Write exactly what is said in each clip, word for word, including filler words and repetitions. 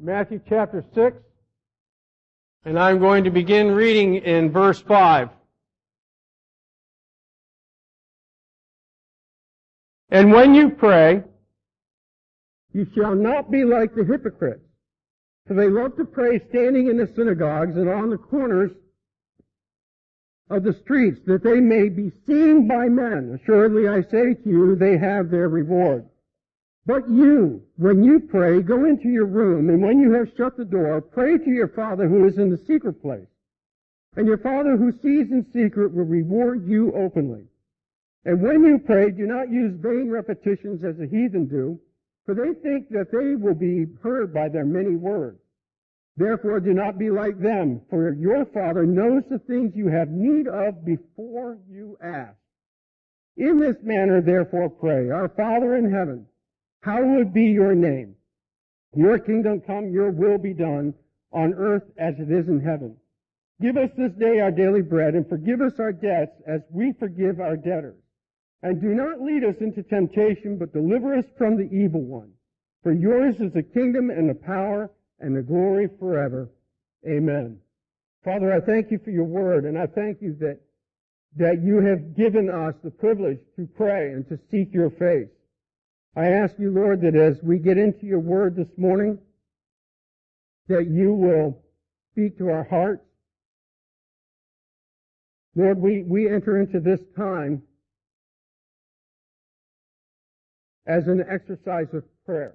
Matthew chapter six, and I'm going to begin reading in verse five. And when you pray, you shall not be like the hypocrites, for they love to pray standing in the synagogues and on the corners of the streets, that they may be seen by men. Assuredly I say to you, they have their reward. But you, when you pray, go into your room, and when you have shut the door, pray to your Father who is in the secret place. And your Father who sees in secret will reward you openly. And when you pray, do not use vain repetitions as the heathen do, for they think that they will be heard by their many words. Therefore do not be like them, for your Father knows the things you have need of before you ask. In this manner, therefore, pray, Our Father in heaven, hallowed be your name. Your kingdom come, your will be done, on earth as it is in heaven. Give us this day our daily bread, and forgive us our debts as we forgive our debtors. And do not lead us into temptation, but deliver us from the evil one. For yours is the kingdom and the power and the glory forever. Amen. Father, I thank you for your word, and I thank you that, that you have given us the privilege to pray and to seek your face. I ask you, Lord, that as we get into your word this morning, that you will speak to our hearts. Lord, we, we enter into this time as an exercise of prayer.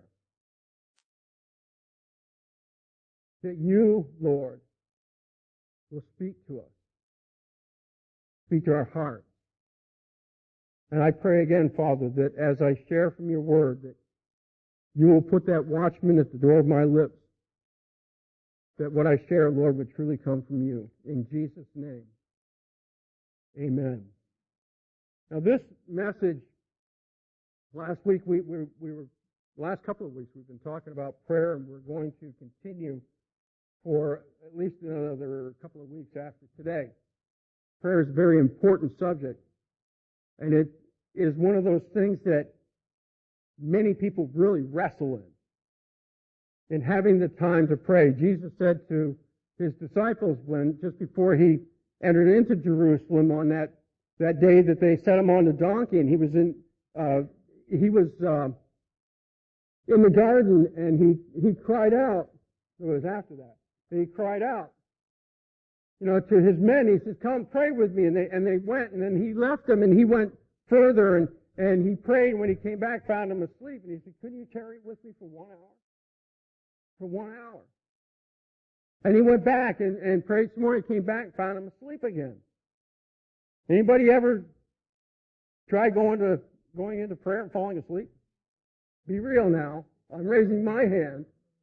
That you, Lord, will speak to us, speak to our hearts. And I pray again, Father, that as I share from your word, that you will put that watchman at the door of my lips, that what I share, Lord, would truly come from you. In Jesus' name, amen. Now this message, last week, we, we, we were, last couple of weeks, we've been talking about prayer, and we're going to continue for at least another couple of weeks after today. Prayer is a very important subject. And it is one of those things that many people really wrestle in, in having the time to pray. Jesus said to his disciples when, just before he entered into Jerusalem on that, that day that they set him on the donkey, and he was in, uh, he was, uh, in the garden, and he, he cried out. It was after that. He cried out, you know, to his men. He says, come pray with me. And they, and they went, and then he left them, and he went further, and, and he prayed. When he came back, found him asleep, and he said, couldn't you tarry with me for one hour? For one hour. And he went back and, and prayed some more. He came back, found him asleep again. Anybody ever try going to, going into prayer and falling asleep? Be real now. I'm raising my hand.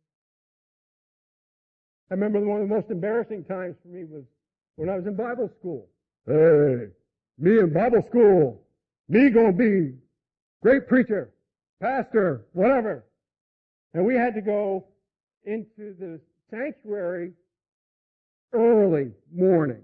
I remember one of the most embarrassing times for me was when I was in Bible school. Hey, me in Bible school. Me gonna be great preacher, pastor, whatever. And we had to go into the sanctuary early morning.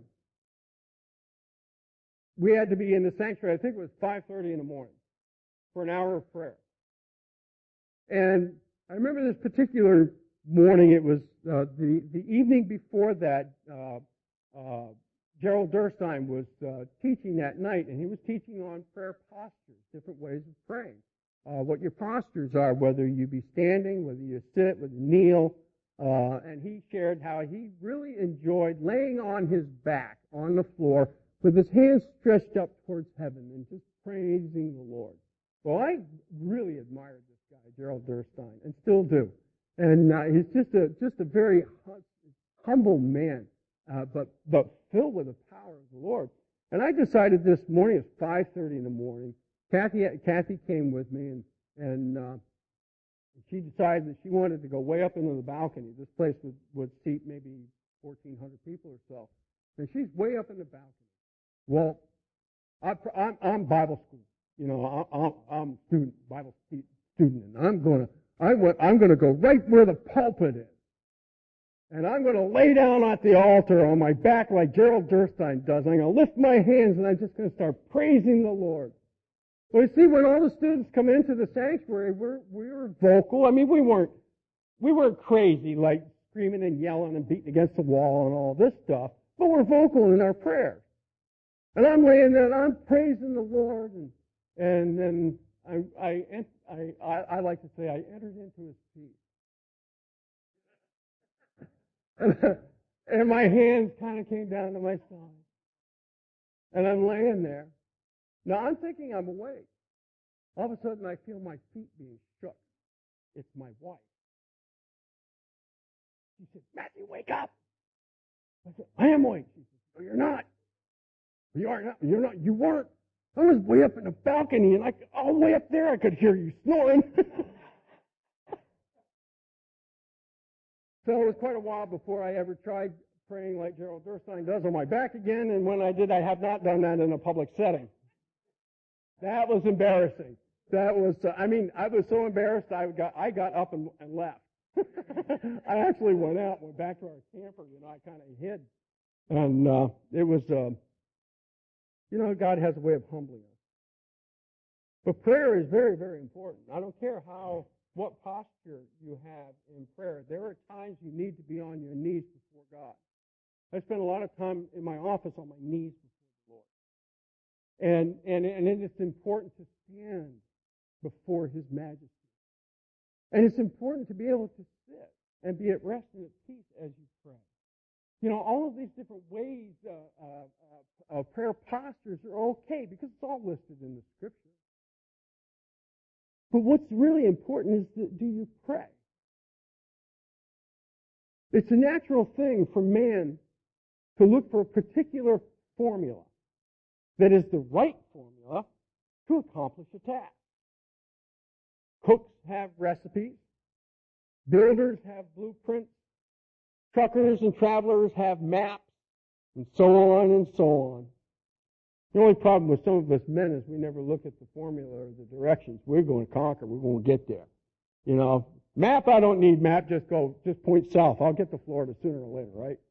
We had to be in the sanctuary, I think it was five thirty in the morning, for an hour of prayer. And I remember this particular morning, it was uh, the, the evening before that, uh, uh, Gerald Durstein was uh, teaching that night, and he was teaching on prayer postures, different ways of praying. Uh, what your postures are, whether you be standing, whether you sit, whether you kneel. Uh, and he shared how he really enjoyed laying on his back on the floor with his hands stretched up towards heaven and just praising the Lord. Well, I really admired this guy, Gerald Durstein, and still do. And uh, he's just a just a very humble man, uh, but but filled with the power of the Lord. And I decided this morning, it's five thirty in the morning. Kathy Kathy came with me, and and uh, she decided that she wanted to go way up into the balcony. This place would, would seat maybe fourteen hundred people or so, and she's way up in the balcony. Well, I, I'm, I'm Bible school, you know, I'm, I'm student Bible student, and I'm going to. I went, I'm going to go right where the pulpit is. And I'm going to lay down at the altar on my back like Gerald Durstein does. I'm going to lift my hands and I'm just going to start praising the Lord. Well, you see, when all the students come into the sanctuary, we're, we were vocal. I mean, we weren't we weren't crazy, like screaming and yelling and beating against the wall and all this stuff, but we're vocal in our prayers. And I'm laying there and I'm praising the Lord, and and then I I I I, I like to say I entered into His peace, and, and my hands kind of came down to my side, and I'm laying there. Now I'm thinking I'm awake. All of a sudden I feel my feet being shook. It's my wife. She said, "Matthew, wake up." I said, "I am awake." She said, "No, you're not. You are not. You're not. You weren't. I was way up in the balcony, and I, all the way up there, I could hear you snoring." So it was quite a while before I ever tried praying like Gerald Durstein does on my back again, and when I did, I have not done that in a public setting. That was embarrassing. That was, uh, I mean, I was so embarrassed, I got, I got up and, and left. I actually went out, went back to our camper, you know, I kind of hid. And uh, it was, uh, you know, God has a way of humbling us. But prayer is very, very important. I don't care how, what posture you have in prayer. There are times you need to be on your knees before God. I spend a lot of time in my office on my knees before the Lord. And, and, and it's important to stand before His majesty. And it's important to be able to sit and be at rest and at peace as you pray. You know, all of these different ways, uh, uh, uh, prayer postures are okay because it's all listed in the Scripture. But what's really important is that, do you pray? It's a natural thing for man to look for a particular formula that is the right formula to accomplish a task. Cooks have recipes. Builders have blueprints. Truckers and travelers have maps, and so on and so on. The only problem with some of us men is we never look at the formula or the directions. We're going to conquer. We're going to get there. You know, map, I don't need map. Just go, just point south. I'll get to Florida sooner or later, right?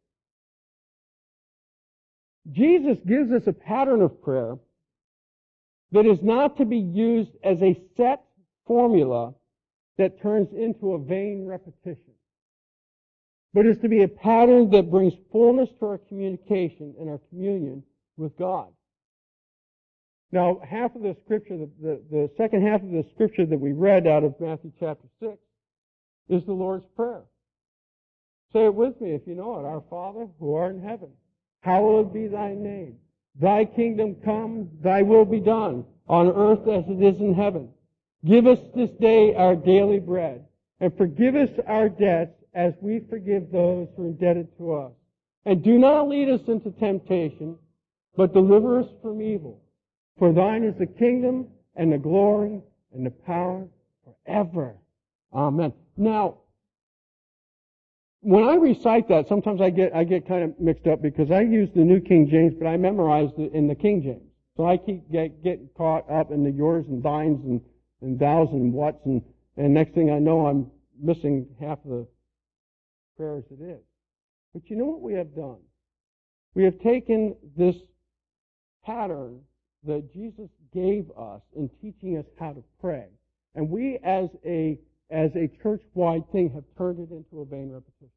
Jesus gives us a pattern of prayer that is not to be used as a set formula that turns into a vain repetition, but is to be a pattern that brings fullness to our communication and our communion with God. Now, half of the scripture, the, the, the second half of the scripture that we read out of Matthew chapter six is the Lord's Prayer. Say it with me if you know it. Our Father, who art in heaven, hallowed be thy name. Thy kingdom come, thy will be done, on earth as it is in heaven. Give us this day our daily bread, and forgive us our debts as we forgive those who are indebted to us. And do not lead us into temptation, but deliver us from evil. For thine is the kingdom and the glory and the power forever. Amen. Now, when I recite that, sometimes I get I get kind of mixed up because I use the New King James, but I memorized it in the King James. So I keep get, getting caught up in the yours and thines and, and thous and whats, and, and next thing I know, I'm missing half of the prayers it is. But you know what we have done? We have taken this pattern that Jesus gave us in teaching us how to pray, and we as a as a church-wide thing have turned it into a vain repetition.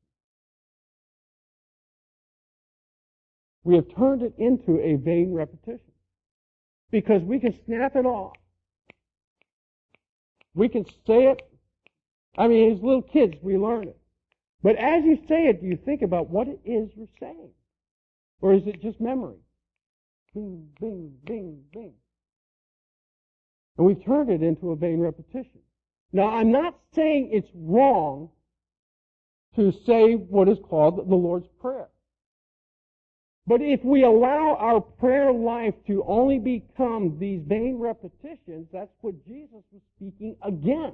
We have turned it into a vain repetition because we can snap it off. We can say it. I mean, as little kids, we learn it. But as you say it, do you think about what it is you're saying? Or is it just memory? Bing, bing, bing, bing. And we've turned it into a vain repetition. Now, I'm not saying it's wrong to say what is called the Lord's Prayer. But if we allow our prayer life to only become these vain repetitions, that's what Jesus was speaking against.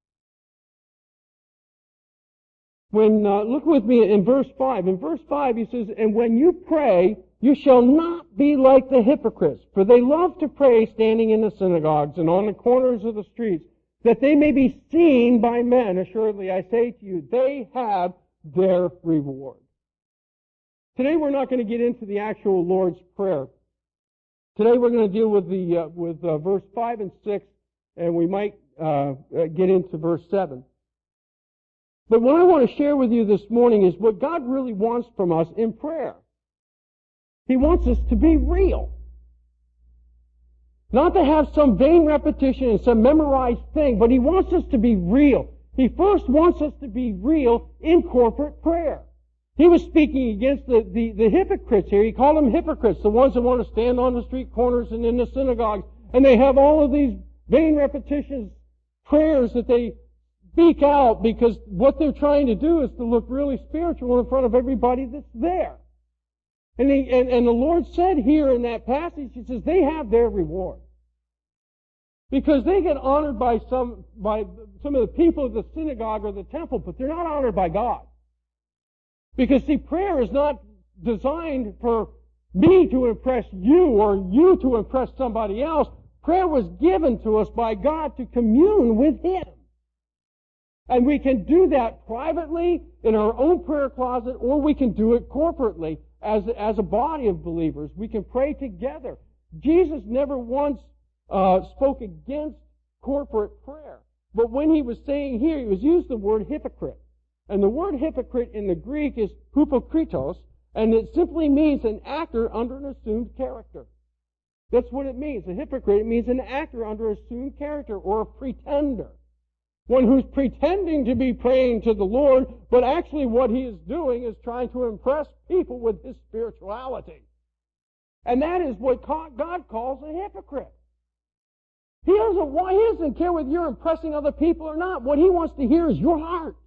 When, uh, look with me in verse five. In verse five he says, "And when you pray, you shall not be like the hypocrites, for they love to pray standing in the synagogues and on the corners of the streets, that they may be seen by men. Assuredly, I say to you, they have their reward." Today we're not going to get into the actual Lord's Prayer. Today we're going to deal with the uh, with uh, verse five and six, and we might uh, get into verse seven. But what I want to share with you this morning is what God really wants from us in prayer. He wants us to be real. Not to have some vain repetition and some memorized thing, but He wants us to be real. He first wants us to be real in corporate prayer. He was speaking against the, the, the hypocrites here. He called them hypocrites, the ones that want to stand on the street corners and in the synagogues, and they have all of these vain repetitions, prayers that they speak out because what they're trying to do is to look really spiritual in front of everybody that's there. And, he, and, and the Lord said here in that passage, He says, they have their reward. Because they get honored by some, by some of the people of the synagogue or the temple, but they're not honored by God. Because see, prayer is not designed for me to impress you or you to impress somebody else. Prayer was given to us by God to commune with Him. And we can do that privately in our own prayer closet, or we can do it corporately as, as a body of believers. We can pray together. Jesus never once uh, spoke against corporate prayer. But when He was saying here, He was used the word hypocrite. And the word hypocrite in the Greek is hypokritos, and it simply means an actor under an assumed character. That's what it means. A hypocrite, it means an actor under assumed character, or a pretender. One who's pretending to be praying to the Lord, but actually what he is doing is trying to impress people with his spirituality. And that is what God calls a hypocrite. He doesn't want, He doesn't care whether you're impressing other people or not. What He wants to hear is your heart.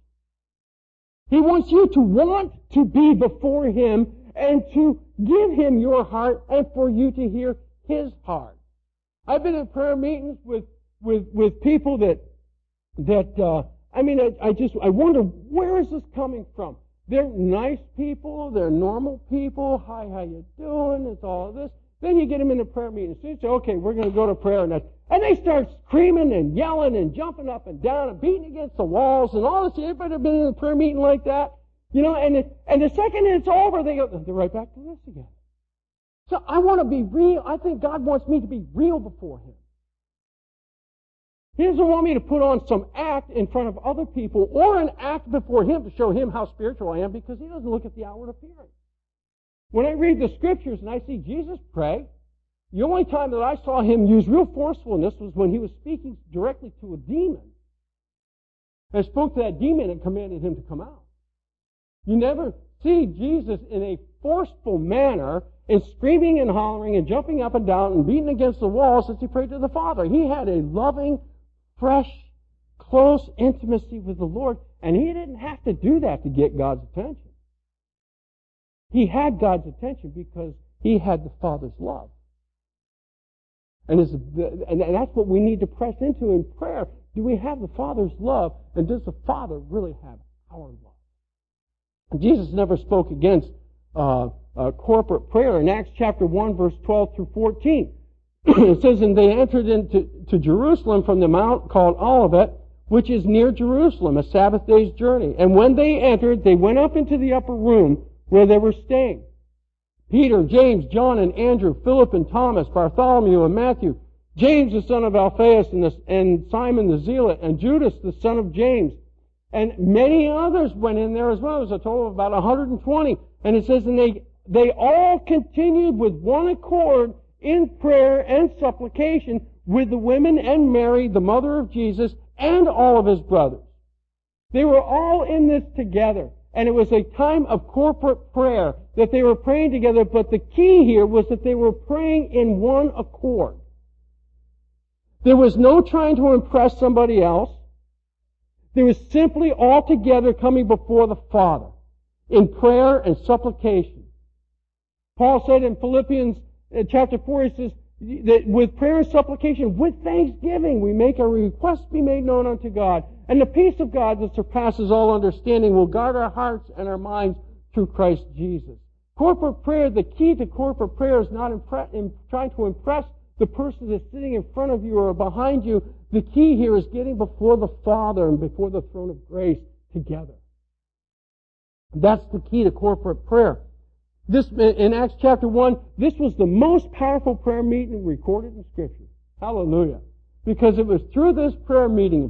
He wants you to want to be before Him and to give Him your heart and for you to hear His heart. I've been in prayer meetings with, with, with people that That, uh, I mean, I, I just, I wonder, where is this coming from? They're nice people, they're normal people, hi, how you doing, it's all this. Then you get them in a prayer meeting, so you say, okay, we're going to go to prayer, and, and they start screaming and yelling and jumping up and down and beating against the walls and all this. Everybody been in a prayer meeting like that? You know, and, it, and the second it's over, they go, they're right back to this again. So I want to be real. I think God wants me to be real before Him. He doesn't want me to put on some act in front of other people or an act before Him to show Him how spiritual I am, because He doesn't look at the outward appearance. When I read the Scriptures and I see Jesus pray, the only time that I saw Him use real forcefulness was when He was speaking directly to a demon. And spoke to that demon and commanded him to come out. You never see Jesus in a forceful manner in screaming and hollering and jumping up and down and beating against the walls as He prayed to the Father. He had a loving, fresh, close intimacy with the Lord, and He didn't have to do that to get God's attention. He had God's attention because He had the Father's love. And, it's, and that's what we need to press into in prayer. Do we have the Father's love, and does the Father really have our love? And Jesus never spoke against uh, uh, corporate prayer. In Acts chapter one, verse twelve through fourteen, it says, and they entered into to Jerusalem from the mount called Olivet, which is near Jerusalem, a Sabbath day's journey. And when they entered, they went up into the upper room where they were staying. Peter, James, John, and Andrew, Philip and Thomas, Bartholomew and Matthew, James the son of Alphaeus, and, the, and Simon the Zealot, and Judas the son of James. And many others went in there as well. It was a total of about one hundred twenty. And it says, and they, they all continued with one accord in prayer and supplication with the women and Mary, the mother of Jesus, and all of His brothers. They were all in this together. And it was a time of corporate prayer that they were praying together. But the key here was that they were praying in one accord. There was no trying to impress somebody else. There was simply all together coming before the Father in prayer and supplication. Paul said in Philippians chapter four, he says that with prayer and supplication, with thanksgiving, we make our requests be made known unto God. And the peace of God that surpasses all understanding will guard our hearts and our minds through Christ Jesus. Corporate prayer, the key to corporate prayer is not impre- in trying to impress the person that's sitting in front of you or behind you. The key here is getting before the Father and before the throne of grace together. That's the key to corporate prayer. This, in Acts chapter one, this was the most powerful prayer meeting recorded in Scripture. Hallelujah. Because it was through this prayer meeting,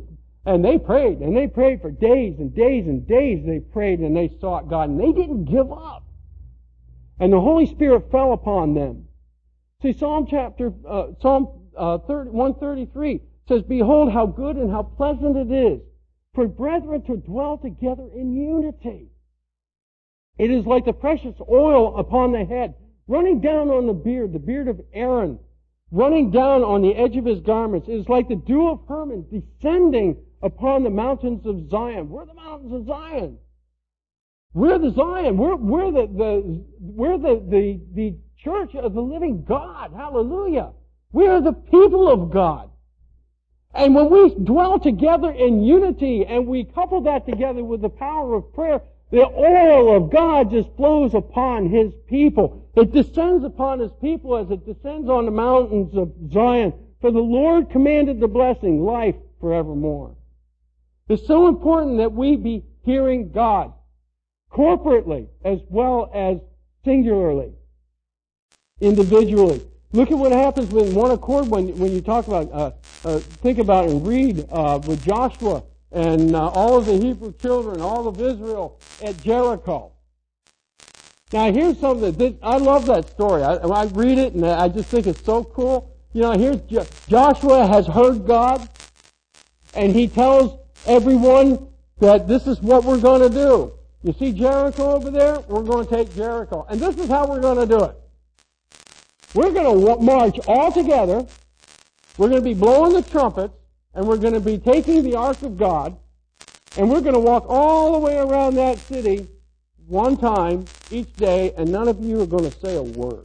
And they prayed, and they prayed for days and days and days. They prayed and they sought God, and they didn't give up. And the Holy Spirit fell upon them. See, Psalm chapter, uh, Psalm uh, one thirty-three says, "Behold how good and how pleasant it is for brethren to dwell together in unity. It is like the precious oil upon the head, running down on the beard, the beard of Aaron, running down on the edge of his garments. It is like the dew of Hermon descending upon the mountains of Zion." We're the mountains of Zion. We're the Zion. We're, we're the, the, we're the, the, the church of the living God. Hallelujah. We are the people of God. And when we dwell together in unity and we couple that together with the power of prayer, the oil of God just flows upon His people. It descends upon His people as it descends on the mountains of Zion. For the Lord commanded the blessing, life forevermore. It's so important that we be hearing God corporately as well as singularly, individually. Look at what happens with one accord when when you talk about, uh, uh, think about and read uh, with Joshua and uh, all of the Hebrew children, all of Israel at Jericho. Now here's something that I love that story. I, I read it and I just think it's so cool. You know, here's jo- Joshua has heard God, and he tells everyone that this is what we're going to do. You see Jericho over there? We're going to take Jericho, and this is how we're going to do it. We're going to march all together. We're going to be blowing the trumpets, and we're going to be taking the Ark of God, and we're going to walk all the way around that city one time each day, and none of you are going to say a word.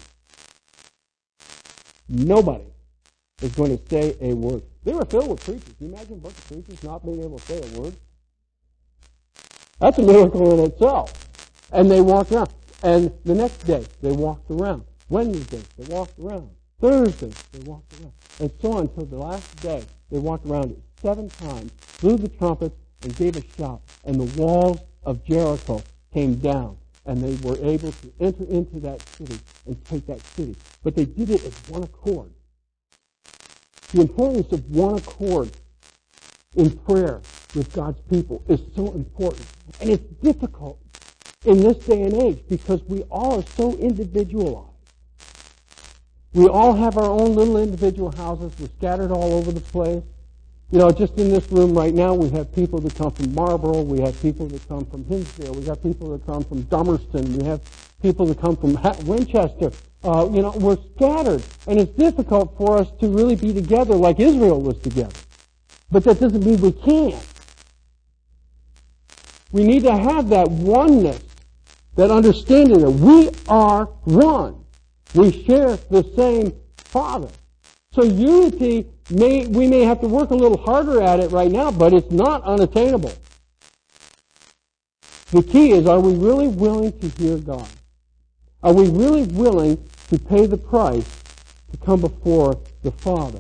Nobody is going to say a word. They were filled with preachers. Can you imagine a bunch of preachers not being able to say a word? That's a miracle in itself. And they walked around. And the next day, they walked around. Wednesday, they walked around. Thursday, they walked around. And so on until the last day, they walked around it seven times, blew the trumpets, and gave a shout. And the walls of Jericho came down. And they were able to enter into that city and take that city. But they did it as one accord. The importance of one accord in prayer with God's people is so important. And it's difficult in this day and age because we all are so individualized. We all have our own little individual houses. We're scattered all over the place. You know, just in this room right now, we have people that come from Marlborough. We have people that come from Hinsdale. We have people that come from Dummerston. We have people that come from Winchester. Uh, you know, we're scattered. And it's difficult for us to really be together like Israel was together. But that doesn't mean we can't. We need to have that oneness, that understanding that we are one. We share the same Father. So unity, may we may have to work a little harder at it right now, but it's not unattainable. The key is, are we really willing to hear God? Are we really willing to pay the price to come before the Father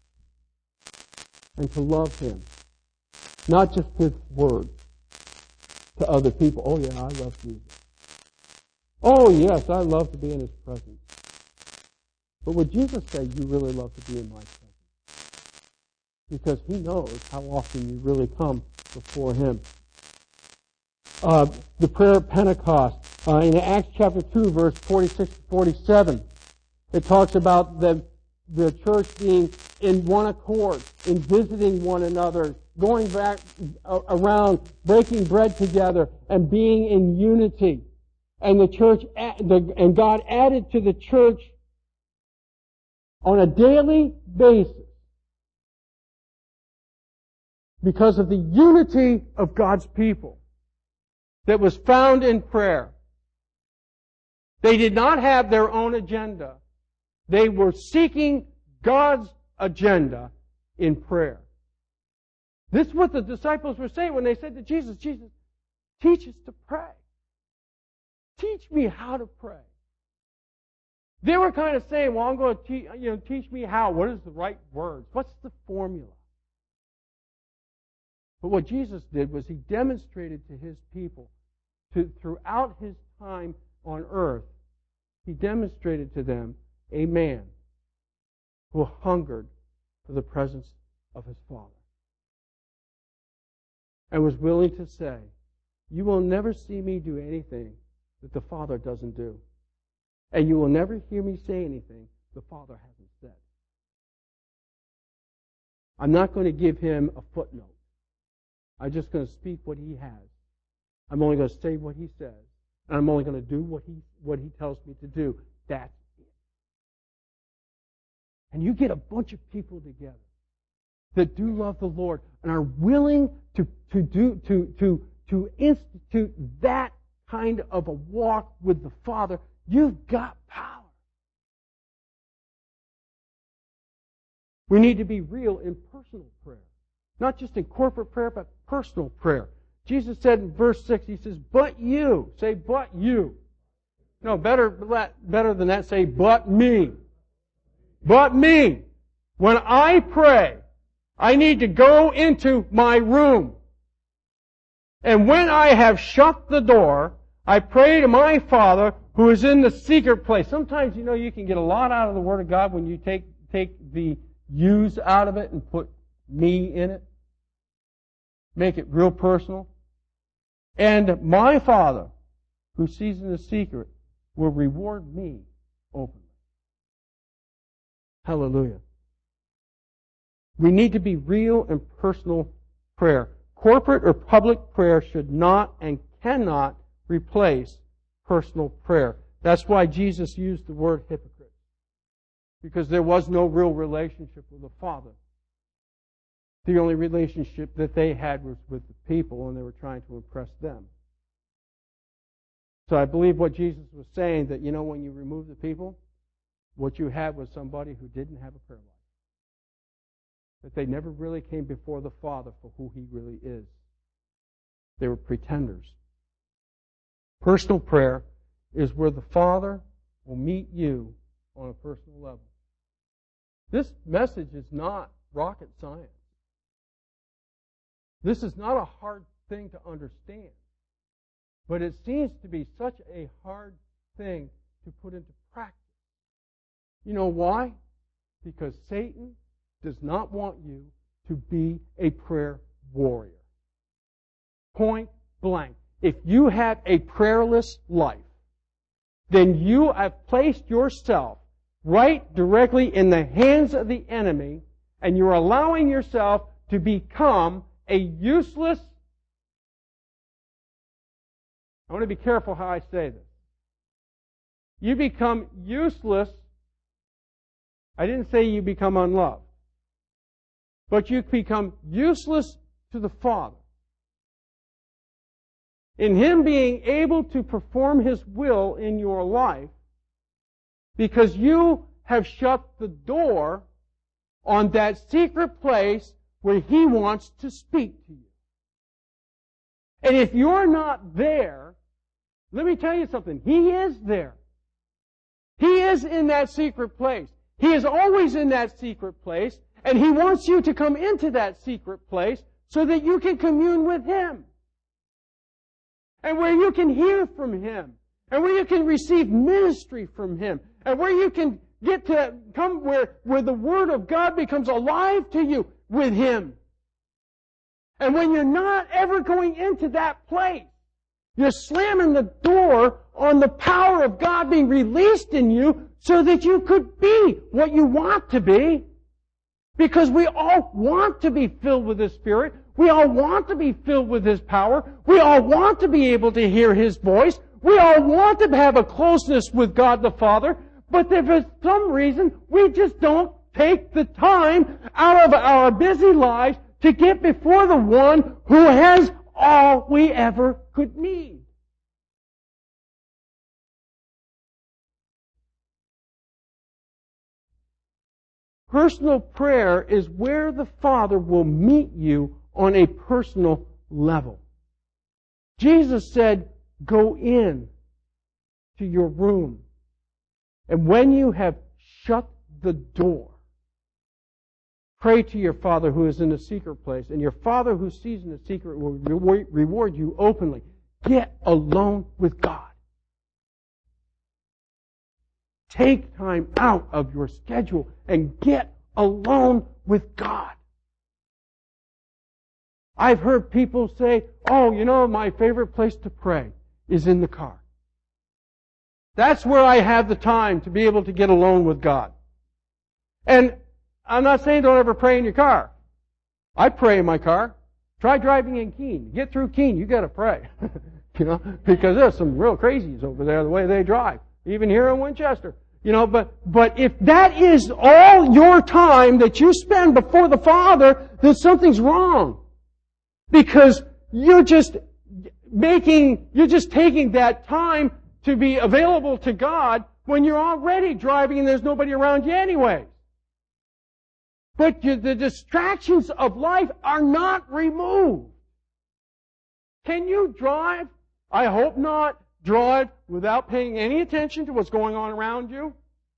and to love Him? Not just with words to other people. Oh yeah, I love Jesus. Oh yes, I love to be in His presence. But would Jesus say, you really love to be in my presence? Because He knows how often you really come before Him. Uh, the prayer at Pentecost, uh, in Acts chapter two, verse forty-six to forty-seven, it talks about the, the church being in one accord, in visiting one another, going back uh, around, breaking bread together, and being in unity. And the church, the, and God added to the church on a daily basis because of the unity of God's people that was found in prayer. They did not have their own agenda. They were seeking God's agenda in prayer. This is what the disciples were saying when they said to Jesus, Jesus, teach us to pray. Teach me how to pray. They were kind of saying, well, I'm going to teach, you know, teach me how. What is the right words? What's the formula? But what Jesus did was He demonstrated to His people, to, throughout His time on earth, He demonstrated to them a man who hungered for the presence of His Father. and was willing to say, you will never see me do anything that the Father doesn't do. And you will never hear me say anything the Father hasn't said. I'm not going to give him a footnote. I'm just going to speak what he has. I'm only going to say what he says. And I'm only going to do what he, what he tells me to do. That's it. And you get a bunch of people together that do love the Lord and are willing to, to do, to, to, to institute that kind of a walk with the Father. You've got power. We need to be real in personal prayer. Not just in corporate prayer, but personal prayer. Jesus said in verse six, He says, but you. Say, but you. No, better, better than that, say, but me. But me. When I pray, I need to go into my room. And when I have shut the door, I pray to my Father who is in the secret place. Sometimes, you know, you can get a lot out of the Word of God when you take, take the yous out of it and put me in it. Make it real personal. And my Father, who sees in the secret, will reward me openly. Hallelujah. We need to be real and personal prayer. Corporate or public prayer should not and cannot replace personal prayer. That's why Jesus used the word hypocrite. Because there was no real relationship with the Father. The only relationship that they had was with the people, and they were trying to impress them. So I believe what Jesus was saying, that, you know, when you remove the people, what you had was somebody who didn't have a prayer life. That they never really came before the Father for who He really is. They were pretenders. Personal prayer is where the Father will meet you on a personal level. This message is not rocket science. This is not a hard thing to understand. But it seems to be such a hard thing to put into practice. You know why? Because Satan does not want you to be a prayer warrior. Point blank. If you have a prayerless life, then you have placed yourself right directly in the hands of the enemy, and you're allowing yourself to become a useless... I want to be careful how I say this. You become useless. I didn't say you become unloved. But you become useless to the Father. In Him being able to perform His will in your life, because you have shut the door on that secret place where He wants to speak to you. And if you're not there, let me tell you something. He is there. He is in that secret place. He is always in that secret place, and He wants you to come into that secret place so that you can commune with Him. And where you can hear from Him, and where you can receive ministry from Him, and where you can get to come where, where the Word of God becomes alive to you with Him. And when you're not ever going into that place, you're slamming the door on the power of God being released in you so that you could be what you want to be. Because we all want to be filled with His Spirit. We all want to be filled with His power. We all want to be able to hear His voice. We all want to have a closeness with God the Father. But if for some reason we just don't take the time out of our busy lives to get before the One who has all we ever could need. Personal prayer is where the Father will meet you on a personal level. Jesus said, go in to your room, and when you have shut the door, pray to your Father who is in the secret place, and your Father who sees in the secret will reward you openly. Get alone with God. Take time out of your schedule and get alone with God. I've heard people say, oh, you know, my favorite place to pray is in the car. That's where I have the time to be able to get alone with God. And I'm not saying don't ever pray in your car. I pray in my car. Try driving in Keene. Get through Keene, you gotta pray. You know, because there's some real crazies over there, the way they drive. Even here in Winchester. You know, but, but if that is all your time that you spend before the Father, then something's wrong. Because you're just making, you're just taking that time to be available to God when you're already driving and there's nobody around you anyway. But you, the distractions of life are not removed. Can you drive? I hope not. Drive without paying any attention to what's going on around you?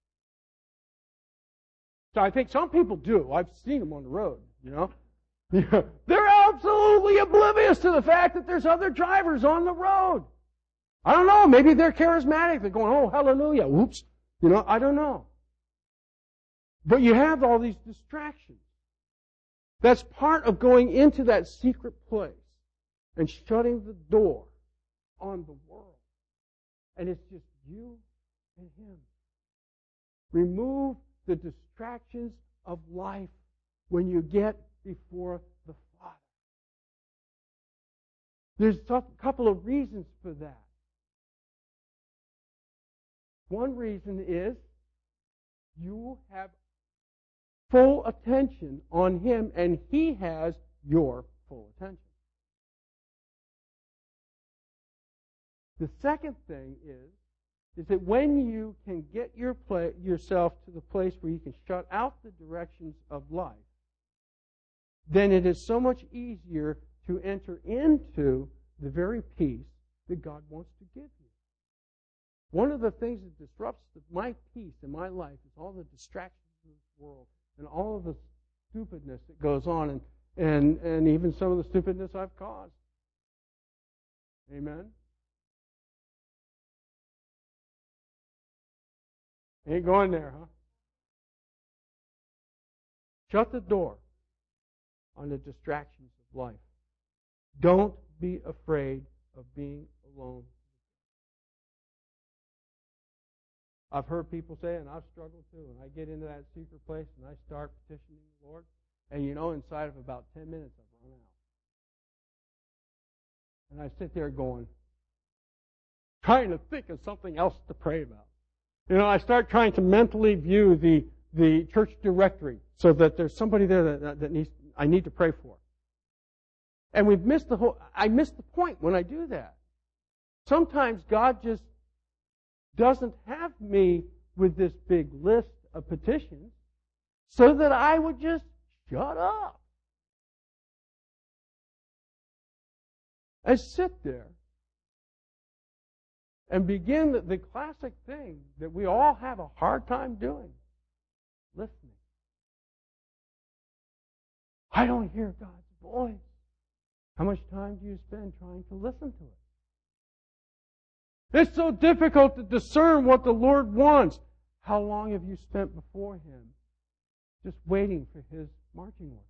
So I think some people do. I've seen them on the road, you know. They're absolutely oblivious to the fact that there's other drivers on the road. I don't know. Maybe they're charismatic. They're going, oh, hallelujah. Oops. You know, I don't know. But you have all these distractions. That's part of going into that secret place and shutting the door on the world. And it's just you and Him. Remove the distractions of life when you get before the Father. There's a couple of reasons for that. One reason is you have full attention on Him and He has your full attention. The second thing is, is that when you can get your play, yourself to the place where you can shut out the directions of life, then it is so much easier to enter into the very peace that God wants to give you. One of the things that disrupts my peace in my life is all the distractions of this world and all of the stupidness that goes on and, and, and even some of the stupidness I've caused. Amen? Ain't going there, huh? Shut the door on the distractions of life. Don't be afraid of being alone. I've heard people say, and I've struggled too, and I get into that secret place and I start petitioning the Lord, and you know, inside of about ten minutes I've run out. And I sit there going, trying to think of something else to pray about. You know, I start trying to mentally view the, the church directory so that there's somebody there that, that needs, I need to pray for. And we've missed the whole, I miss the point when I do that. Sometimes God just doesn't have me with this big list of petitions so that I would just shut up. I sit there and begin the, the classic thing that we all have a hard time doing. Listening. I don't hear God's voice. How much time do you spend trying to listen to it? It's so difficult to discern what the Lord wants. How long have you spent before Him just waiting for His marching orders?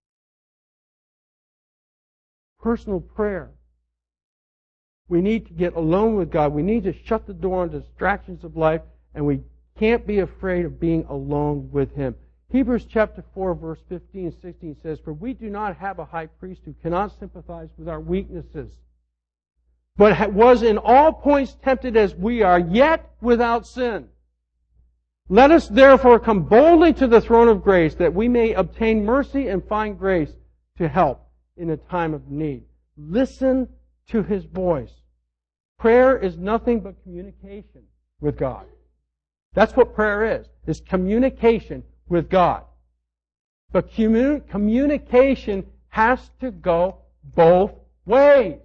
Personal prayer. We need to get alone with God. We need to shut the door on distractions of life, and we can't be afraid of being alone with Him. Hebrews chapter four, verse fifteen and sixteen says, "For we do not have a high priest who cannot sympathize with our weaknesses, but was in all points tempted as we are, yet without sin. Let us therefore come boldly to the throne of grace, that we may obtain mercy and find grace to help in a time of need." Listen to His voice. Prayer is nothing but communication with God. That's what prayer is. It's communication with God. But commun- communication has to go both ways.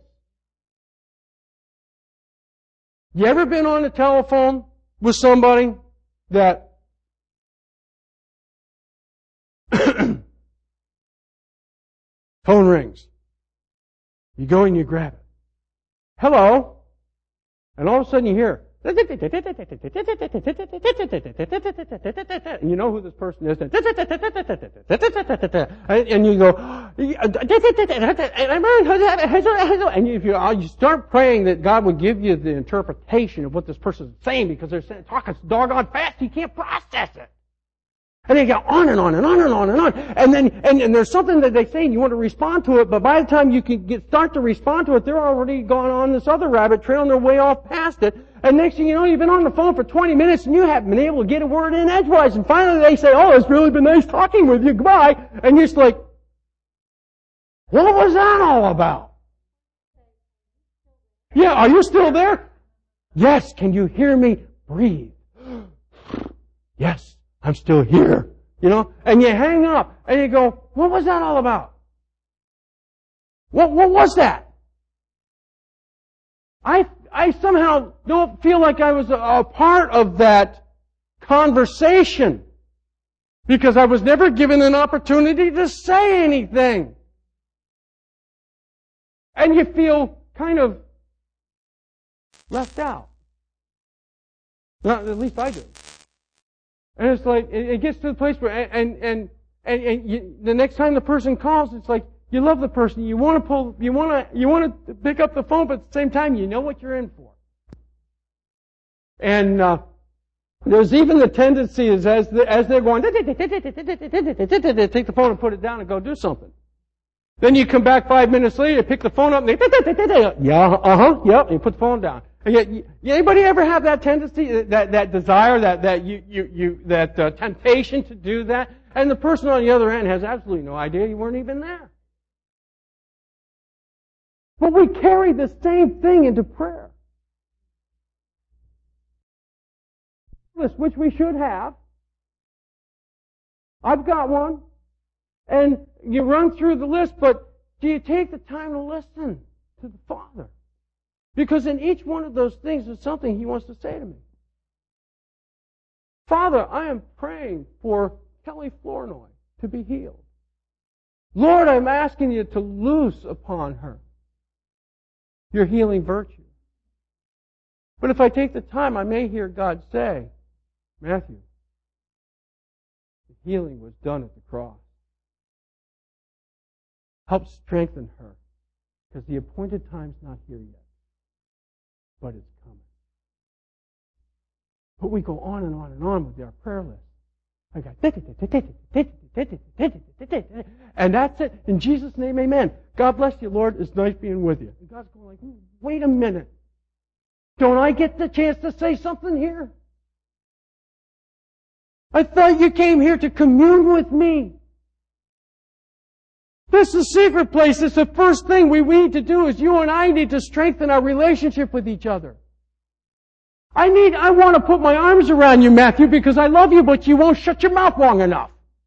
You ever been on the telephone with somebody that phone rings? You go and you grab it. Hello? And all of a sudden you hear, And you know who this person is. And you go, and if you, you start praying that God would give you the interpretation of what this person is saying because they're saying, talking so doggone fast, you can't process it. And they go on and on and on and on and on. And then, and, and there's something that they say and you want to respond to it, but by the time you can get, start to respond to it, they're already gone on this other rabbit trail and they're way off past it. And next thing you know, you've been on the phone for twenty minutes and you haven't been able to get a word in edgewise. And finally they say, oh, it's really been nice talking with you. Goodbye. And you're just like, what was that all about? Yeah, are you still there? Yes. Can you hear me breathe? Yes. I'm still here, you know, and you hang up and you go, what was that all about? What, what was that? I, I somehow don't feel like I was a, a part of that conversation because I was never given an opportunity to say anything. And you feel kind of left out. Well, at least I do. And it's like, it gets to the place where, and, and, and, and you, the next time the person calls, it's like, you love the person, you want to pull, you want to, you want to pick up the phone, but at the same time, you know what you're in for. And, uh, there's even the tendency is as, the, as they're going, take the phone and put it down and go do something. Then you come back five minutes later, pick the phone up, and they, yeah, uh-huh, yep, and you put the phone down. Anybody ever have that tendency, that, that desire, that, that you, you, you, that uh, temptation to do that? And the person on the other end has absolutely no idea you weren't even there. But we carry the same thing into prayer. Which we should have. I've got one. And you run through the list, but do you take the time to listen to the Father? Because in each one of those things is something He wants to say to me. Father, I am praying for Kelly Flournoy to be healed. Lord, I'm asking you to loose upon her your healing virtue. But if I take the time, I may hear God say, Matthew, the healing was done at the cross. Help strengthen her, because the appointed time's not here yet. But it's coming. But we go on and on and on with our prayer list. I got, and that's it. In Jesus' name, amen. God bless you, Lord. It's nice being with you. And God's going like, wait a minute. Don't I get the chance to say something here? I thought you came here to commune with me. This is a secret place. It's the first thing we need to do is you and I need to strengthen our relationship with each other. I need, I want to put my arms around you, Matthew, because I love you, but you won't shut your mouth long enough.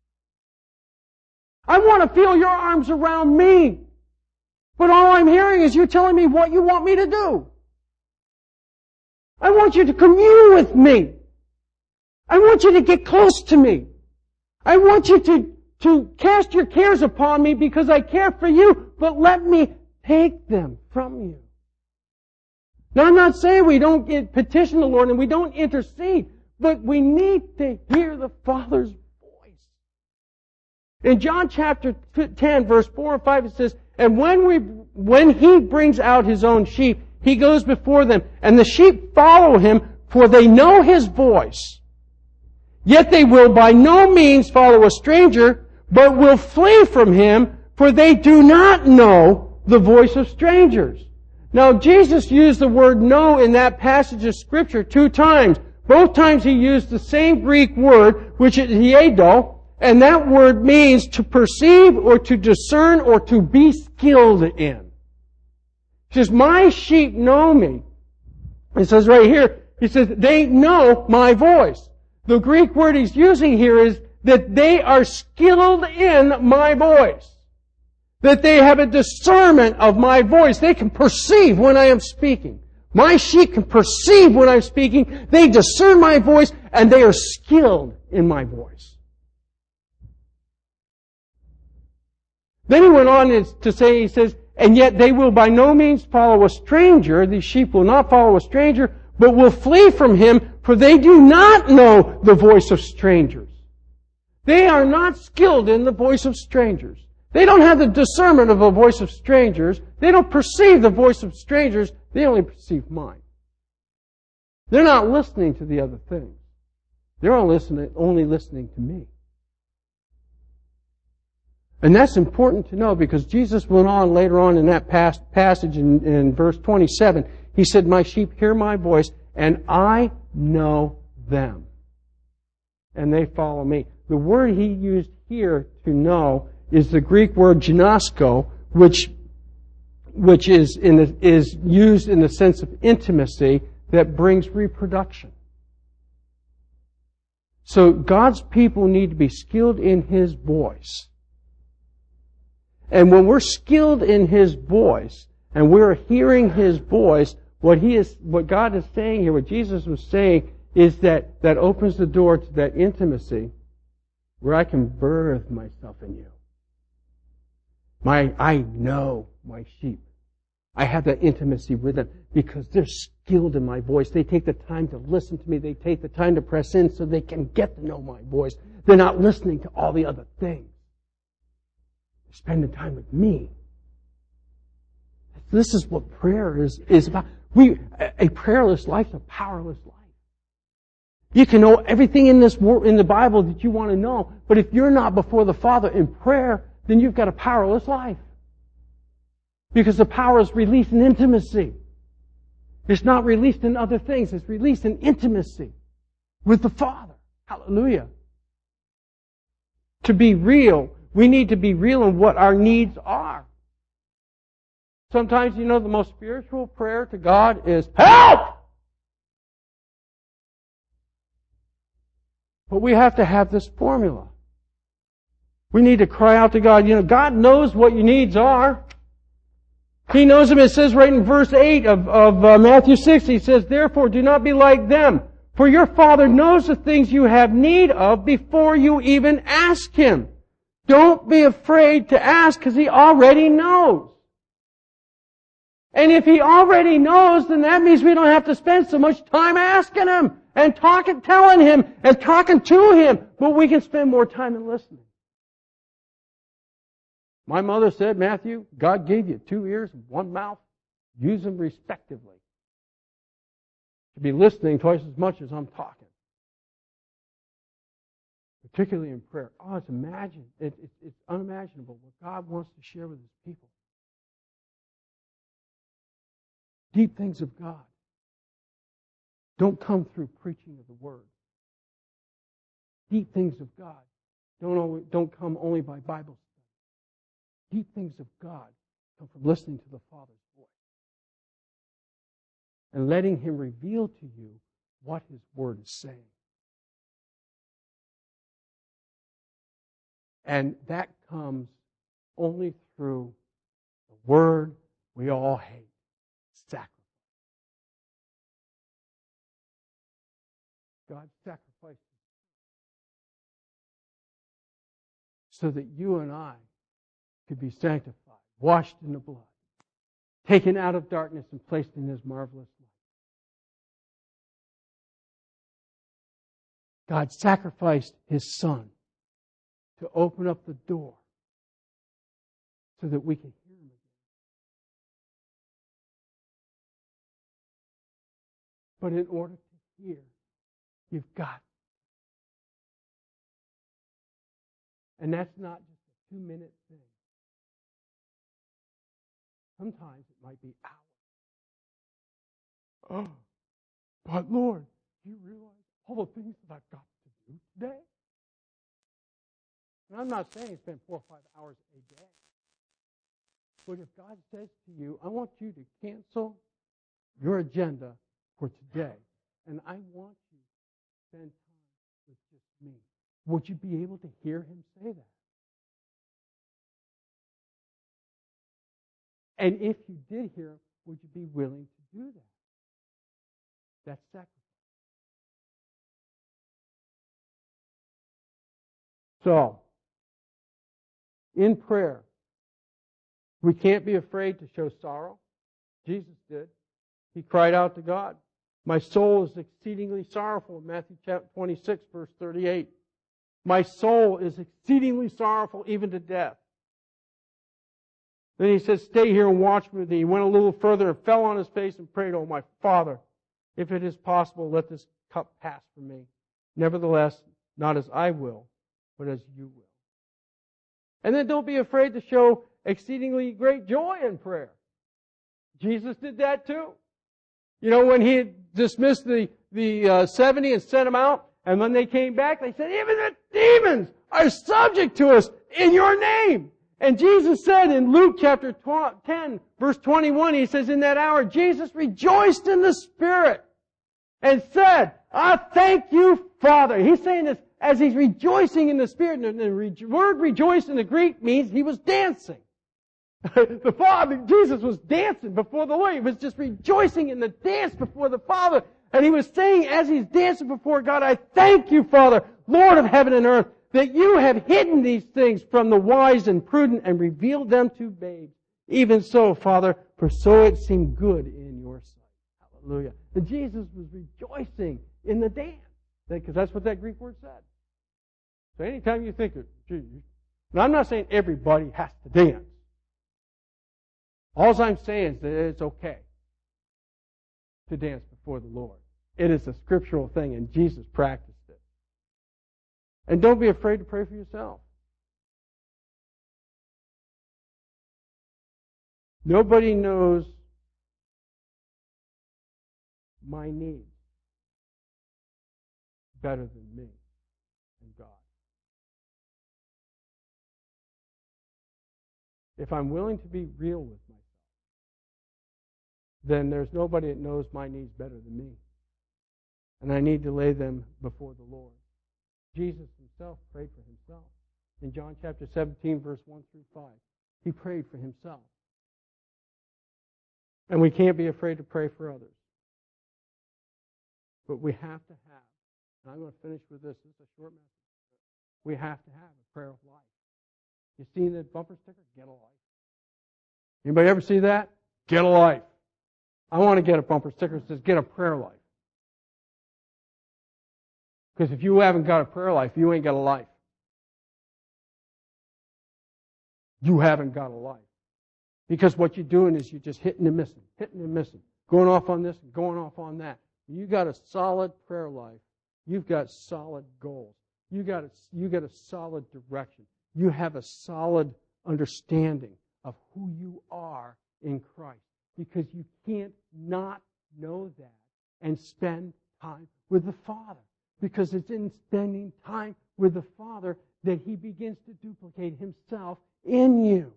I want to feel your arms around me. But all I'm hearing is you telling me what you want me to do. I want you to commune with me. I want you to get close to me. I want you to to cast your cares upon me because I care for you, but let me take them from you. Now, I'm not saying we don't get petition the Lord and we don't intercede, but we need to hear the Father's voice. In John chapter ten, verse four and five, it says, and when we, when He brings out His own sheep, He goes before them, and the sheep follow Him, for they know His voice. Yet they will by no means follow a stranger, but will flee from him, for they do not know the voice of strangers. Now, Jesus used the word know in that passage of Scripture two times. Both times He used the same Greek word, which is hiedo, and that word means to perceive or to discern or to be skilled in. He says, my sheep know me. It says right here, He says, they know my voice. The Greek word He's using here is that they are skilled in my voice. That they have a discernment of my voice. They can perceive when I am speaking. My sheep can perceive when I'm speaking. They discern my voice and they are skilled in my voice. Then he went on to say, he says, and yet they will by no means follow a stranger. These sheep will not follow a stranger, but will flee from him, for they do not know the voice of strangers. They are not skilled in the voice of strangers. They don't have the discernment of the voice of strangers. They don't perceive the voice of strangers. They only perceive mine. They're not listening to the other things. They're only listening, only listening to me. And that's important to know because Jesus went on later on in that past passage in, in verse twenty-seven. He said, my sheep hear my voice and I know them. And they follow me. The word he used here to know is the Greek word ginosko, which, which is, in the, is used in the sense of intimacy that brings reproduction. So God's people need to be skilled in His voice. And when we're skilled in His voice, and we're hearing His voice, what He is, what God is saying here, what Jesus was saying, is that that opens the door to that intimacy where I can birth myself in you. My, I know my sheep. I have that intimacy with them because they're skilled in my voice. They take the time to listen to me. They take the time to press in so they can get to know my voice. They're not listening to all the other things. They're spending time with me. This is what prayer is, is about. We, a prayerless life is a powerless life. You can know everything in this in the Bible that you want to know, but if you're not before the Father in prayer, then you've got a powerless life. Because the power is released in intimacy. It's not released in other things. It's released in intimacy with the Father. Hallelujah. To be real, we need to be real in what our needs are. Sometimes, you know, the most spiritual prayer to God is, help! But we have to have this formula. We need to cry out to God. You know, God knows what your needs are. He knows them. It says right in verse eight of, of uh, Matthew six, He says, therefore do not be like them, for your Father knows the things you have need of before you even ask Him. Don't be afraid to ask because He already knows. And if He already knows, then that means we don't have to spend so much time asking Him and talking, telling Him and talking to Him, but we can spend more time in listening. My mother said, Matthew, God gave you two ears and one mouth. Use them respectively. To be listening twice as much as I'm talking. Particularly in prayer. Oh, it's imagine. It, it, it's unimaginable what God wants to share with His people. Deep things of God don't come through preaching of the Word. Deep things of God don't, always, don't come only by Bible study. Deep things of God come from listening to the Father's voice and letting Him reveal to you what His Word is saying. And that comes only through the Word we all hate, sacrifice. God sacrificed so that you and I could be sanctified, washed in the blood, taken out of darkness and placed in His marvelous light. God sacrificed His Son to open up the door so that we can hear Him again. But in order to hear, you've got. And that's not just a two-minute thing. Sometimes it might be hours. Oh, but Lord, do you realize all the things that I've got to do today? And I'm not saying spend four or five hours a day. But if God says to you, I want you to cancel your agenda for today, and I want you to spend time with just me, would you be able to hear Him say that? And if you did hear Him, would you be willing to do that? That's sacrifice. So, in prayer, we can't be afraid to show sorrow. Jesus did. He cried out to God. My soul is exceedingly sorrowful. Matthew chapter twenty-six, verse thirty-eight. My soul is exceedingly sorrowful, even to death. Then he says, stay here and watch with me. He went a little further and fell on his face and prayed, oh, my Father, if it is possible, let this cup pass from me. Nevertheless, not as I will, but as you will. And then don't be afraid to show exceedingly great joy in prayer. Jesus did that too. You know, when he had dismissed the, the uh, seventy and sent them out, and when they came back, they said, even the demons are subject to us in your name. And Jesus said in Luke chapter ten, verse twenty-one, he says, in that hour, Jesus rejoiced in the Spirit and said, I thank you, Father. He's saying this as he's rejoicing in the Spirit. And the word rejoice in the Greek means he was dancing. The Father, Jesus was dancing before the Lord. He was just rejoicing in the dance before the Father. And he was saying as he's dancing before God, I thank you, Father, Lord of heaven and earth, that you have hidden these things from the wise and prudent and revealed them to babes. Even so, Father, for so it seemed good in your sight. Hallelujah. And Jesus was rejoicing in the dance. Because that's what that Greek word said. So anytime you think of Jesus, now I'm not saying everybody has to dance. All I'm saying is that it's okay to dance before the Lord. It is a scriptural thing, and Jesus practiced it. And don't be afraid to pray for yourself. Nobody knows my needs better than me and God. If I'm willing to be real with myself, then there's nobody that knows my needs better than me. And I need to lay them before the Lord. Jesus himself prayed for himself. In John chapter seventeen, verse one through five, he prayed for himself. And we can't be afraid to pray for others. But we have to have, and I'm going to finish with this, this is a short message. We have to have a prayer of life. You seen that bumper sticker? Get a life. Anybody ever see that? Get a life. I want to get a bumper sticker that says, get a prayer life. Because if you haven't got a prayer life, you ain't got a life. You haven't got a life. Because what you're doing is you're just hitting and missing, hitting and missing, going off on this and going off on that. You got a solid prayer life. You've got solid goals. You got a, you got a solid direction. You have a solid understanding of who you are in Christ. Because you can't not know that and spend time with the Father. Because it's in spending time with the Father that He begins to duplicate Himself in you.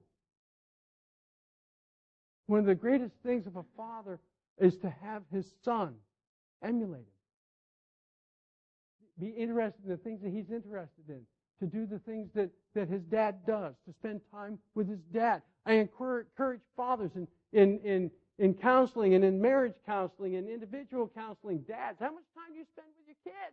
One of the greatest things of a father is to have his son emulate him. Be interested in the things that he's interested in. To do the things that, that his dad does. To spend time with his dad. I encourage fathers in, in, in, in counseling and in marriage counseling and individual counseling. Dads, how much time do you spend with your kids?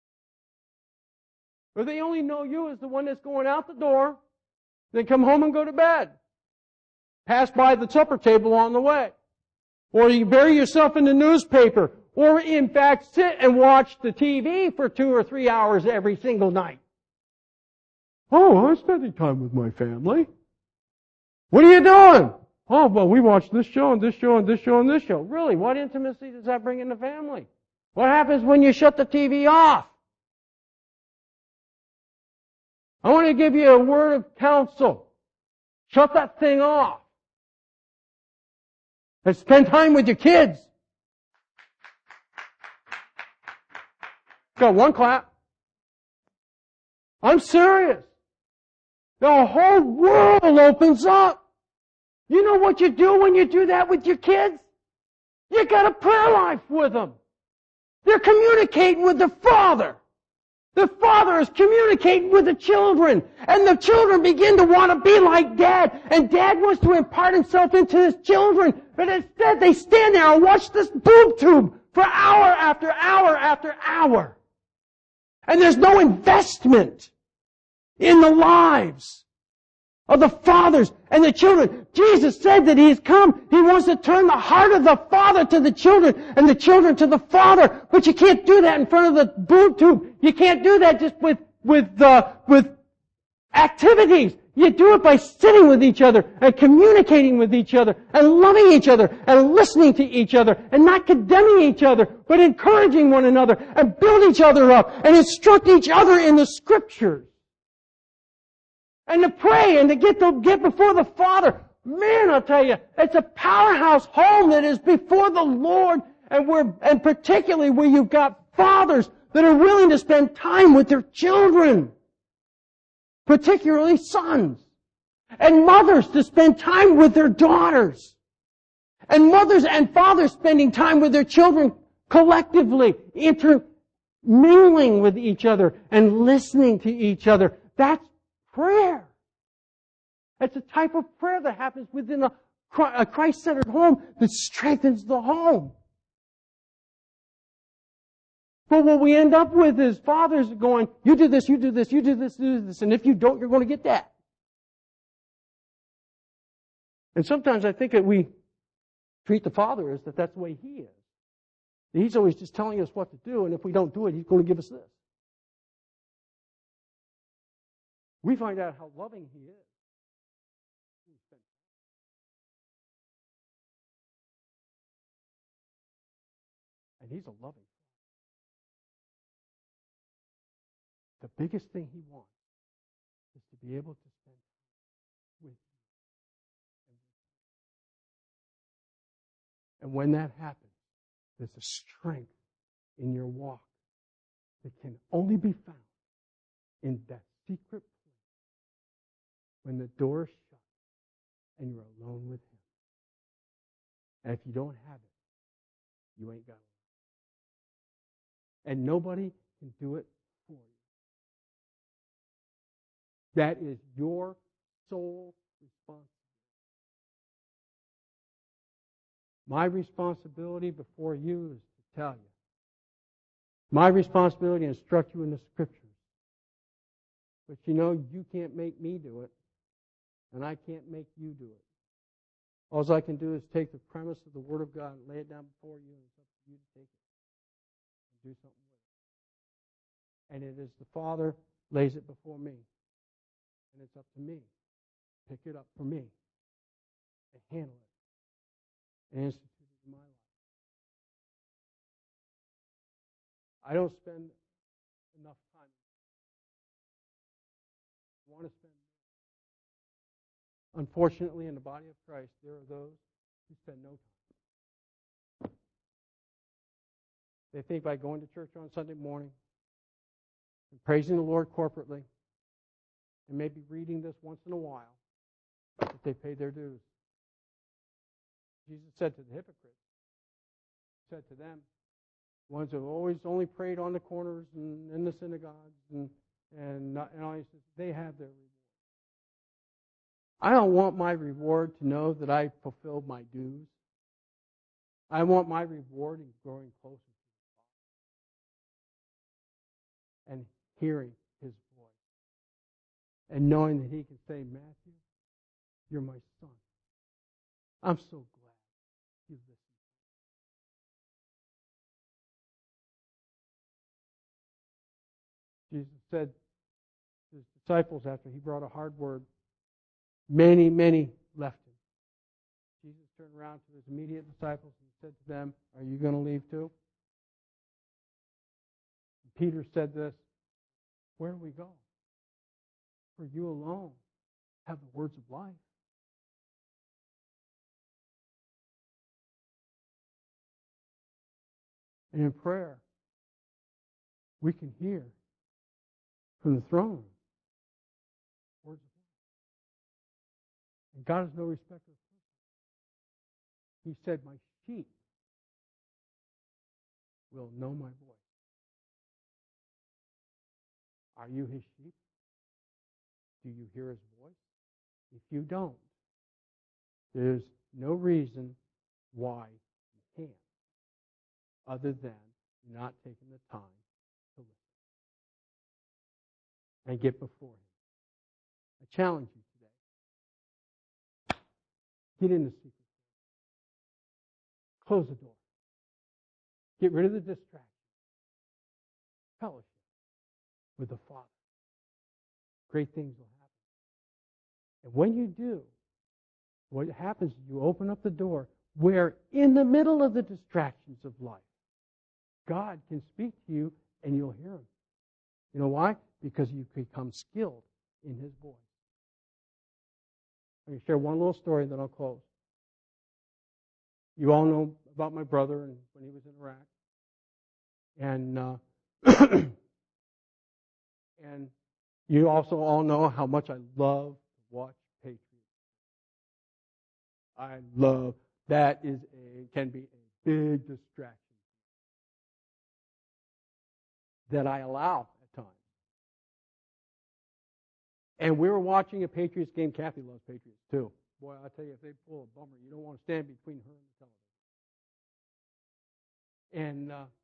Or they only know you as the one that's going out the door, then come home and go to bed. Pass by the supper table on the way. Or you bury yourself in the newspaper. Or in fact sit and watch the T V for two or three hours every single night. Oh, I'm spending time with my family. What are you doing? Oh, well, we watch this show and this show and this show and this show. Really, what intimacy does that bring in the family? What happens when you shut the T V off? I want to give you a word of counsel. Shut that thing off. And spend time with your kids. Got one clap. I'm serious. The whole world opens up. You know what you do when you do that with your kids? You got a prayer life with them. They're communicating with the Father. The Father is communicating with the children. And the children begin to want to be like Dad. And Dad wants to impart himself into his children. But instead they stand there and watch this boob tube for hour after hour after hour. And there's no investment in the lives of the fathers and the children. Jesus said that He has come. He wants to turn the heart of the father to the children and the children to the father. But you can't do that in front of the boob tube. You can't do that just with, with, uh, with activities. You do it by sitting with each other and communicating with each other and loving each other and listening to each other and not condemning each other, but encouraging one another and build each other up and instruct each other in the Scriptures. And to pray and to get to get before the Father. Man, I'll tell you, it's a powerhouse home that is before the Lord, and we're, and particularly where you've got fathers that are willing to spend time with their children. Particularly sons. And mothers to spend time with their daughters. And mothers and fathers spending time with their children collectively, intermingling with each other and listening to each other. That's prayer. It's a type of prayer that happens within a Christ-centered home that strengthens the home. But what we end up with is fathers going, you do this, you do this, you do this, you do this, and if you don't, you're going to get that. And sometimes I think that we treat the father as that that's the way he is. He's always just telling us what to do, and if we don't do it, he's going to give us this. We find out how loving he is. And he's a loving. The biggest thing he wants is to be able to spend time with you. And when that happens, there's a strength in your walk that can only be found in that secret place when the door is shut and you're alone with Him. And if you don't have it, you ain't got it. And nobody can do it for you. That is your sole responsibility. My responsibility before you is to tell you. My responsibility is to instruct you in the Scriptures. But you know, you can't make me do it, and I can't make you do it. All I can do is take the premise of the Word of God and lay it down before you, and it's up to you to take it and do something with it. And it is the Father lays it before me. And it's up to me. Pick it up for me. And handle it. And institute it in my life. I don't spend enough time. I want to spend. Unfortunately, in the body of Christ, there are those who spend no time. They think by going to church on Sunday morning and praising the Lord corporately, and maybe reading this once in a while, that they pay their dues. Jesus said to the hypocrites, He said to them, ones who always only prayed on the corners and in the synagogues, and and, not, and all, He says, they have their reward. I don't want my reward to know that I fulfilled my dues. I want my reward in growing closer to the Father and hearing His voice. And knowing that He can say, Matthew, you're my son. I'm so glad you listened. Jesus said to His disciples after He brought a hard word, many, many left Him. Jesus turned around to His immediate disciples and said to them, are you going to leave too? And Peter said this, where do we go? For you alone have the words of life. And in prayer, we can hear from the throne words of life. And God is no respecter of persons. He said, my sheep will know my voice. Are you His sheep? Do you hear His voice? If you don't, there's no reason why you can't, other than not taking the time to listen and get before Him. I challenge you today. Get in the secret. Close the door. Get rid of the distraction. Fellowship with the Father. Great things will happen. And when you do, what happens is you open up the door where in the middle of the distractions of life, God can speak to you and you'll hear Him. You know why? Because you become skilled in His voice. I'm going to share one little story and then I'll close. You all know about my brother and when he was in Iraq. And uh, and you also all know how much I love to watch Patriots. I love, that is a, can be a big distraction that I allow at times. And we were watching a Patriots game. Kathy loves Patriots too. Boy, I tell you, if they pull a bummer, you don't want to stand between her and the television. And uh,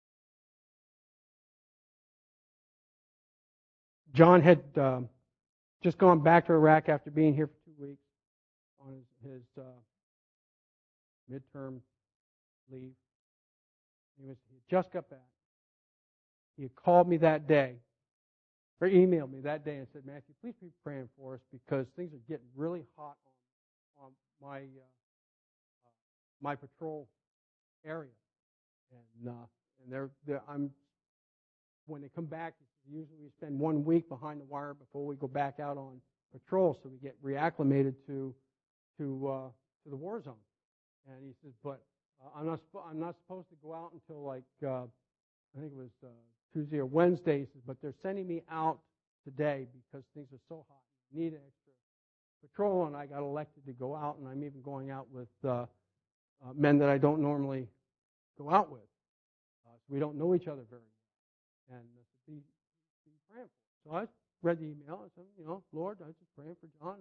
John had um, just gone back to Iraq after being here for two weeks on his, his uh, midterm leave. He was he just got back. He had called me that day, or emailed me that day and said, Matthew, please be praying for us because things are getting really hot on, on my uh, uh, my patrol area. And uh, and they're, they're I'm when they come back, usually we spend one week behind the wire before we go back out on patrol, so we get reacclimated to to uh, to the war zone. And he says, but uh, I'm not I'm not supposed to go out until like uh, I think it was uh, Tuesday or Wednesday. He says, but they're sending me out today because things are so hot. I need an extra patrol, and I got elected to go out, and I'm even going out with uh, uh, men that I don't normally go out with. Uh, so we don't know each other very well. And I said, be, be praying for. So I read the email. I said, you know, Lord, I was just praying for John.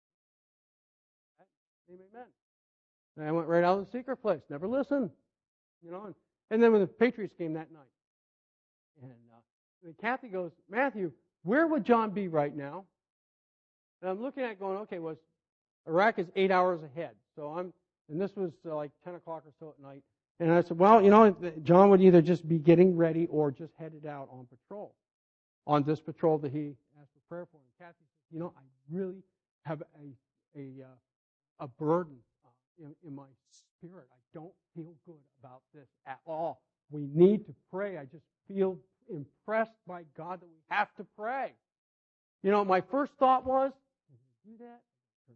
And amen. And I went right out of the secret place. Never listened. You know, and, and then when the Patriots game that night, and, uh, and Kathy goes, Matthew, where would John be right now? And I'm looking at it going, okay, well, Iraq is eight hours ahead. So I'm, and this was uh, like ten o'clock or so at night. And I said, well, you know, John would either just be getting ready or just headed out on patrol, on this patrol that he asked for prayer for. And Kathy said, you know, I really have a a, uh, a burden uh, in, in my spirit. I don't feel good about this at all. We need to pray. I just feel impressed by God that we have to pray. You know, my first thought was, did we do that?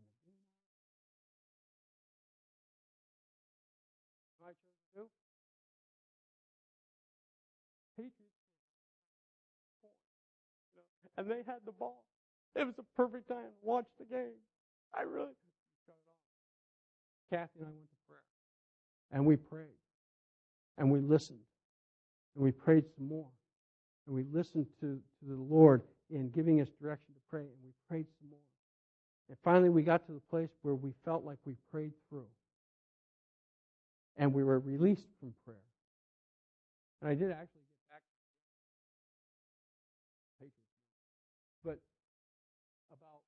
And they had the ball. It was a perfect time to watch the game. I really shut it off. Kathy and I went to prayer. And we prayed. And we listened. And we prayed some more. And we listened to, to the Lord in giving us direction to pray. And we prayed some more. And finally we got to the place where we felt like we prayed through. And we were released from prayer. And I did actually get back to Patriots. But about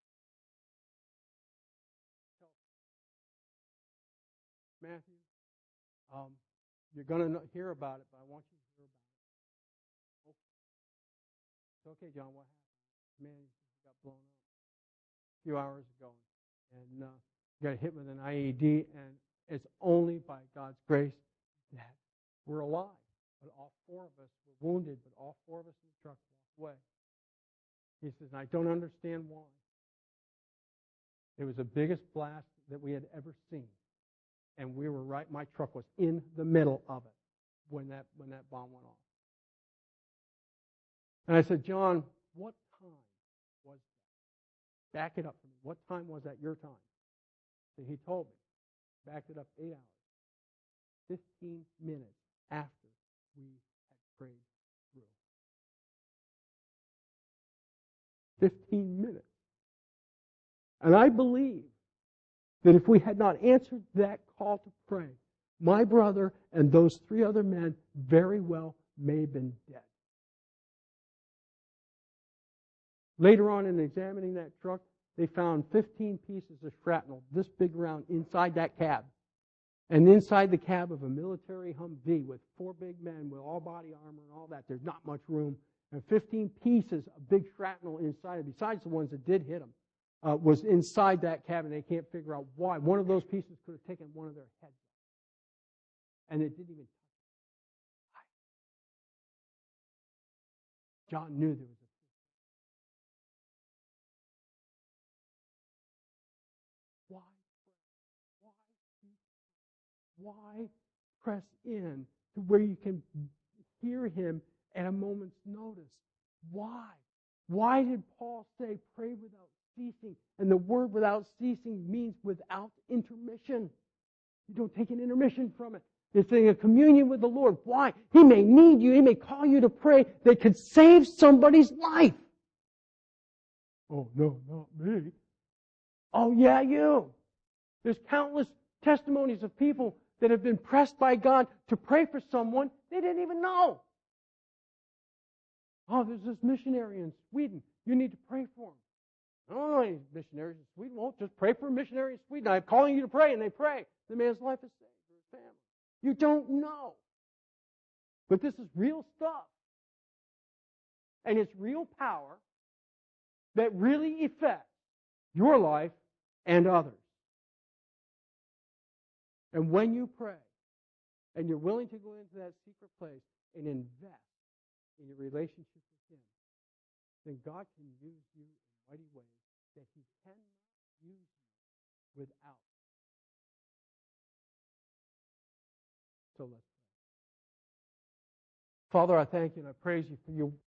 Matthew, um, you're going to hear about it, but I want you to hear about it. Okay. It's okay, John, what happened? Man, he got blown up a few hours ago. And uh, got hit with an I E D, and it's only by God's grace that we're alive. But all four of us were wounded, but all four of us in the truck walked away. He says, and I don't understand why. It was the biggest blast that we had ever seen. And we were right, my truck was in the middle of it when that when that bomb went off. And I said, John, what time was that? Back it up for me. What time was that your time? So he told me. Backed it up eight hours. Fifteen minutes after we had prayed through. Fifteen minutes. And I believe that if we had not answered that call to pray, my brother and those three other men very well may have been dead. Later on in examining that truck, they found fifteen pieces of shrapnel, this big around, inside that cab. And inside the cab of a military Humvee with four big men with all body armor and all that, there's not much room. And fifteen pieces of big shrapnel inside, besides the ones that did hit them, uh, was inside that cab, and they can't figure out why. One of those pieces could have taken one of their heads off. And it didn't even touch them. John knew there was a why why why press in to where you can hear him at a moment's notice? Why? Why did Paul say pray without ceasing? And the word without ceasing means without intermission. You don't take an intermission from it. It's saying a communion with the Lord. Why? He may need you. He may call you to pray that could save somebody's life. Oh, no, not me. Oh, yeah, you. There's countless testimonies of people that have been pressed by God to pray for someone they didn't even know. Oh, there's this missionary in Sweden. You need to pray for him. I don't know any missionaries in Sweden. Well, just pray for a missionary in Sweden. I'm calling you to pray, and they pray. The man's life is saved for his family. You don't know. But this is real stuff. And it's real power that really affects your life and others. And when you pray, and you're willing to go into that secret place and invest in your relationship with Him, then God can use you in mighty ways that He cannot use you without. So let's pray. Father, I thank you and I praise you for your